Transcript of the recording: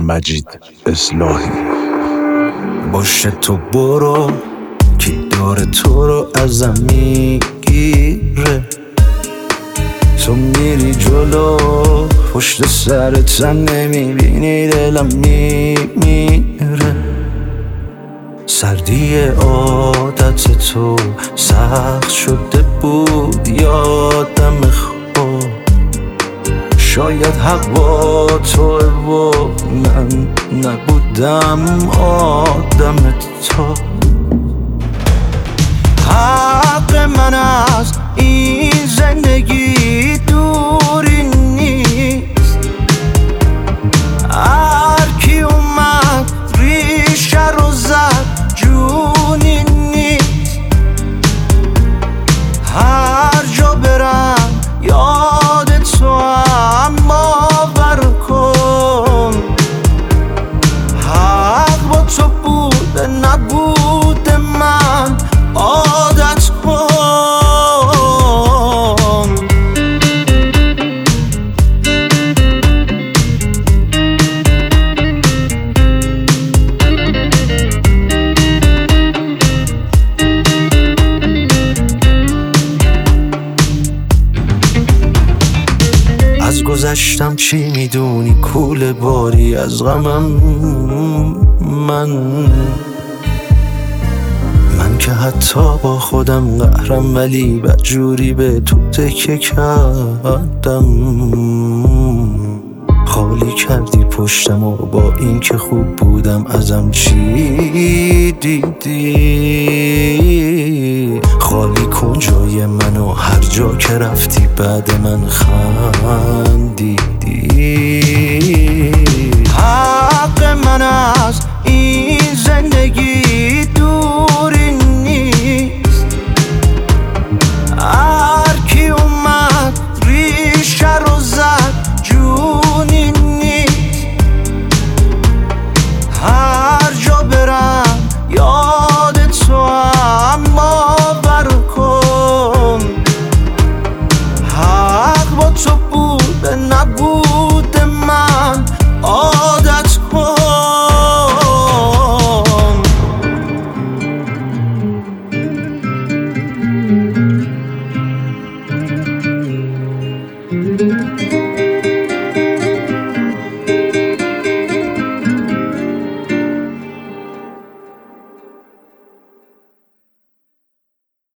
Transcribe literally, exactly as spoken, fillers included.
مجید اصلاحی. باشه تو برو کی داره تو رو ازم میگیره، تو میری جلو پشت سرت نمیبینی دلم میمیره. سردی عادت تو سخت شده بود یادم خوب، شاید حق با توه و من نبودم آدم تو. حق من از این زندگی دوری نیست، هر کی اومد ریشه رو زد جونی نیست. هر جا برم یاد تو هم باور کن، حق با تو بوده نبوده من عادت کن. از گذشتم چی میدونی کوله باری از غمم من من که حتی با خودم قهرم ولی بدجوری به تو تکه کردم. خالی کردی پشتم و با این که خوب بودم ازم چی دیدی؟ خالی کن جای منو هر جا که رفتی بعد من خندیدی.